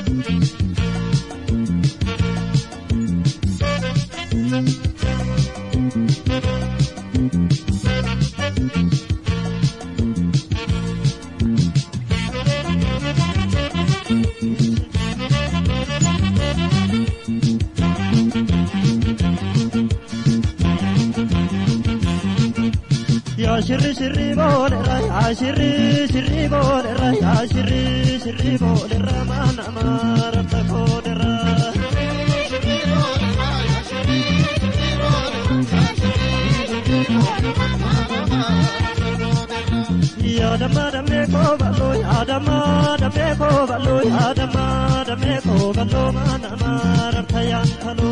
Shirri shirri bole ra, shirri shirri bole ra, shirri shirri bole ra, mana mara ta bole ra. Ya dama dame ko balo, ya dama dame ko balo, ya dama dame ko balo, mana mara ta yang kalo.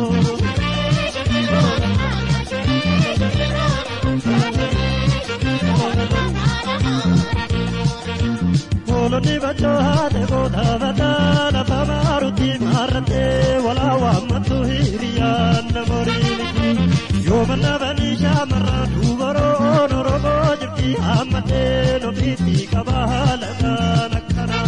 Oloni bacho hate goda bata na pamaruti marate wala wa matu hiriya namori yo manna bani shamara dubaro norogo jiti amate no biti kabala nakana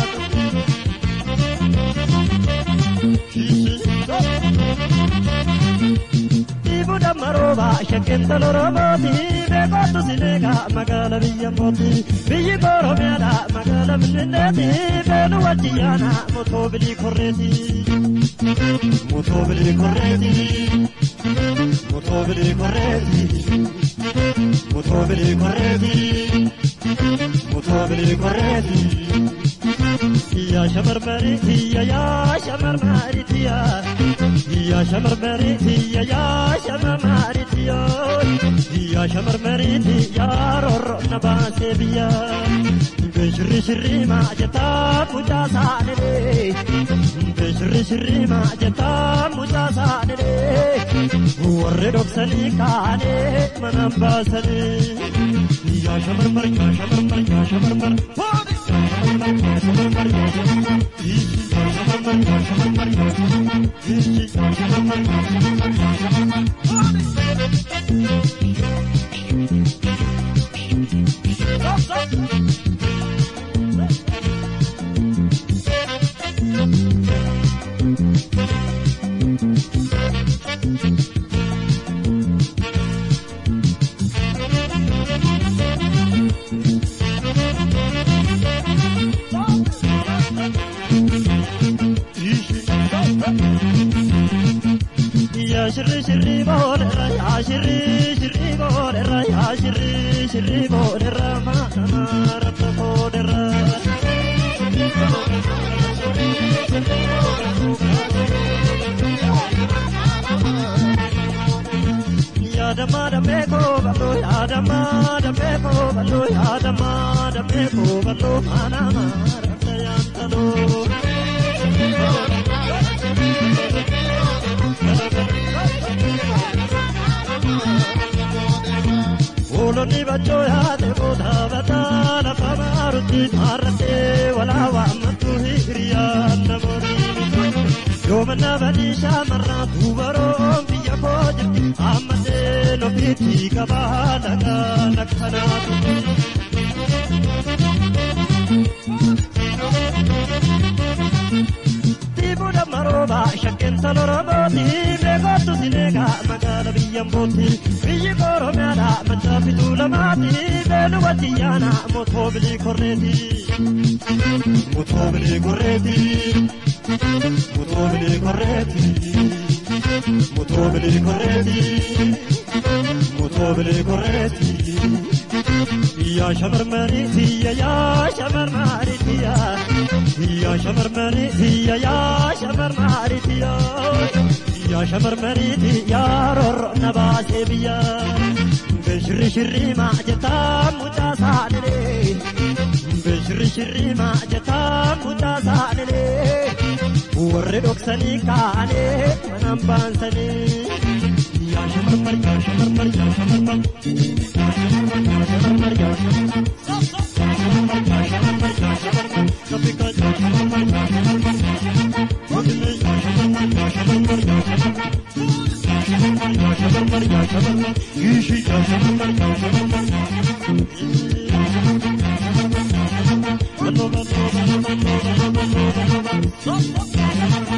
Buddha Maroba, Shakenta Loraboti, Begoto Sinega, Magala Villamoti, Vigoro Mela, Magala Minetti, Benuatiana, Motobili Corretti, Motobili Corretti, Motobili Corretti, Motobili Corretti, Motobili Corretti. Ya shamar mariti ya shamar mariti ya shamar mariti ya shamar mariti ya shamar mariti ya roro nabase biya beshri shri ma jata puja sane beshri shri ma jata puja sane warre doksani kane manambasane ya shamar mar ya shamar mar ya shamar mar Shirri shirri bole ra, shirri shirri bole ra, shirri shirri bole ra, mana rata bole ra. Ya dama dame ko balo, ya dama dame ko balo, ya dama dame ko balo, mana rata yang kalo. Oloni bacho hate goda bata na pamaruti marate wala wa matu hiriya namori yo manna bani shamara dubaro biya bojti amade no biti kabala nakana Buddha Maroba, Shakenta Loraboti, Begoto Sinega, Magala Villamoti, Vigoro Mela, Matapitula Mati, Benuatiana, Motobili Corretti, Motobili Corretti, Motobili Corretti, Motobili Corretti, Motobili Corretti. Ya shamar mariti ya shamar mariti ya shamar mariti ya shamar mariti ya shamar mariti ya roro nabase biya beshri shri ma jata muta sanere beshri shri ma jata muta sanere warre doksani kane manambansane ya shamar mar ya shamar mar ya shamar mar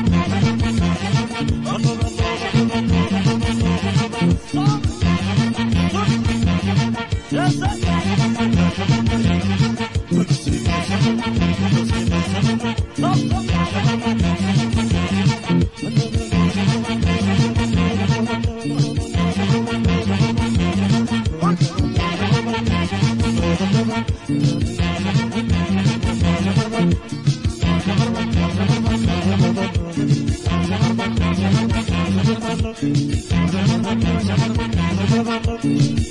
Thank you.